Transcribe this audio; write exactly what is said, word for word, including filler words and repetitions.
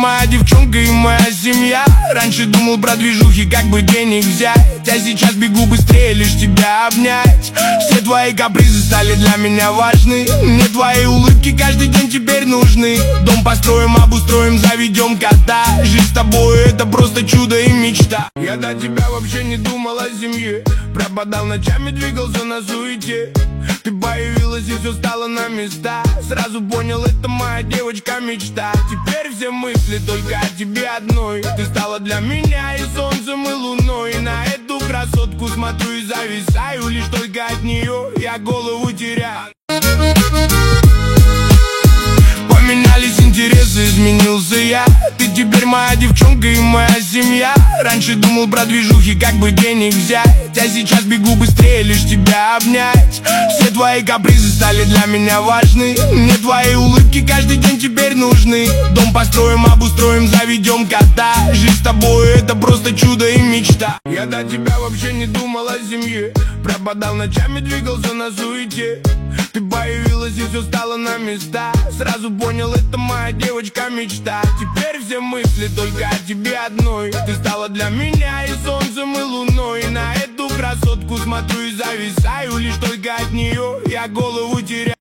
моя девчонка и моя семья. Раньше думал про движухи, как бы денег взять, а сейчас бегу быстрее, лишь тебя обнять. Все твои капризы стали для меня важны. Мне твои улыбки каждый день теперь нужны. Дом построим, обустроим, заведем кота. Жить с тобой это просто чудо и мечта. Я до тебя вообще не думал о семье, пропадал ночами, двигался на суете. Ты появилась и все стало на места. Сразу понял, это моя девочка мечта. Теперь все мысли только о тебе одной. Ты стала для меня и солнцем, и луной. И на эту красотку смотрю и зависаю. Лишь только от нее я голову теряю. Поменялись интересы, изменился я. Ты теперь моя девчонка и моя семья. Раньше думал про движухи, как бы денег взять, а сейчас бегу быстрее, лишь тебя обнять. Все твои капризы стали для меня важны. Мне твои улыбки каждый день теперь нужны. Дом построим, обустроим, заведем кота. Жить с тобой это просто чудо и мечта. Я до тебя вообще не думал о семье, пропадал ночами, двигался на суете. Ты появилась и все стало на места. Сразу понял, это моя девочка мечта. Теперь все мысли только о тебе одной. Ты стала для меня и солнцем, и луной. И на эту красотку смотрю и зависаю. Лишь только от нее я голову теряю.